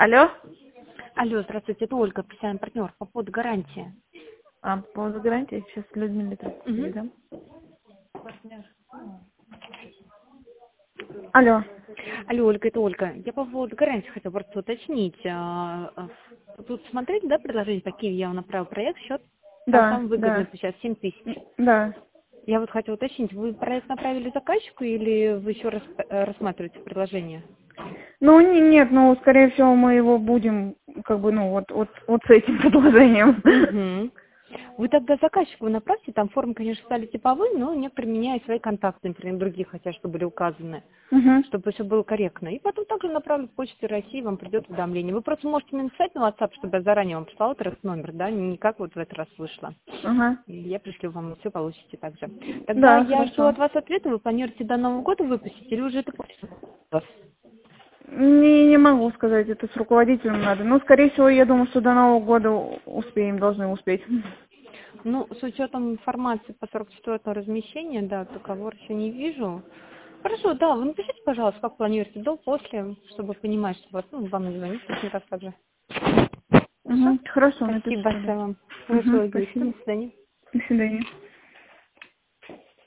Алло? Алло, здравствуйте, это Ольга, профессиональный партнер по поводу гарантии. По поводу гарантии, сейчас Людмиле передам. Алло. Алло, Ольга, это Ольга. Я по поводу гарантии хотела просто уточнить. Тут смотрели, да, предложения такие, я вам направила проект, счет, там Да, самый выгодный да, сейчас 7 тысяч. да. Я вот хотела уточнить, вы проект направили заказчику или вы еще раз рассматриваете предложение? Ну, нет, ну, скорее всего, мы его будем, вот с этим предложением. Угу. Вы тогда заказчику направьте, там формы, конечно, стали типовые, но некоторые меняют свои контакты, например, другие хотят, чтобы были указаны, Угу. чтобы все было корректно. И потом также направлю в почту России, вам придет уведомление. Вы просто можете мне написать на WhatsApp, чтобы я заранее вам прислала этот номер, да, не как вот в этот раз вышло. Ага. И я пришлю вам, все получите также. Тогда Да, я жду хорошо. от вас ответа, вы планируете до Нового года выпустить или уже это почта? Не могу сказать, это с руководителем надо. Ну, скорее всего, я думаю, что до Нового года должны успеть. Ну, с учетом информации по 44-му размещению, да, договор еще не вижу. Хорошо, да, вы напишите, пожалуйста, как планируете до, после, чтобы понимать, что вас, вам не звонить лишний раз также. Хорошо? Угу. Хорошо, напишу Спасибо тогда. большое вам. Угу, Хорошего дня. До спасибо. свидания. До свидания.